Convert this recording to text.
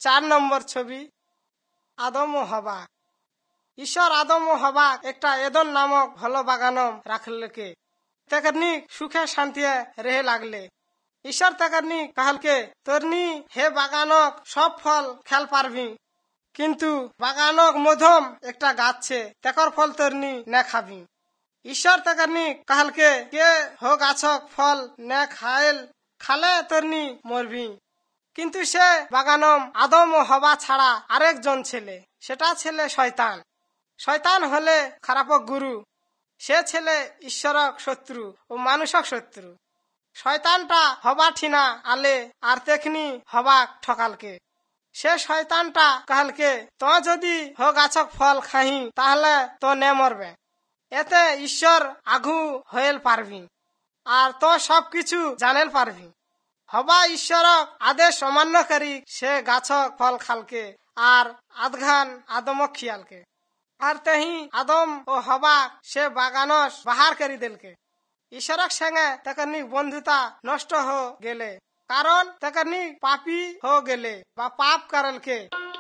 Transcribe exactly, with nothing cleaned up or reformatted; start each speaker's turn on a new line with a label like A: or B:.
A: চার নম্বর ছবি আদম ও হবা। ঈশ্বর আদম ও হবা একটা এদন নামক ভালো বাগানম রাখলকে। তেকরনি সুখে শান্তিয়ে রেহে লাগলে। ঈশ্বর তেকরনি কাহলকে তোরনি হে বাগানক সব ফল খেল পারবি, কিন্তু বাগানক মধ্যম একটা গাছে তেকর ফল তোরনি নে খাবি। ঈশ্বর তেকরনি কাহলকে কে হো গাছক ফল নে খাইল খালে তোরনি মরবি। কিন্তু সে বাগানম আদম ও হবা ছাড়া আরেকজন ছেলে, সেটা ছেলে শয়তান। শয়তান হলে খারাপক গুরু, সে ছেলে ঈশ্বরক শত্রু ও মানুষক শত্রু। শয়তানটা হবা ঠিনা আলে আর তেখনি হবাক ঠকালকে। সে শয়তানটা কাহলকে তো যদি হো গাছক ফল খাহি তাহলে তো নে মরবে, এতে ঈশ্বর আঘু হয়েল পারবি আর তো সবকিছু জানেল পারবি। হবা ঈশ্বরক আদেশ অমান্যকারী সে গাছক ফল খালকে আর আধঘান আদমক খিয়ালকে। আর তেহি আদম ও হবা সে বাগানস বাহার করি দিলকে। ঈশ্বরক সঙ্গে তেকরনি বন্ধুতা নষ্ট হো গেলে, কারণ তেকরনি পাপী হো গেলে বা পাপ করলকে।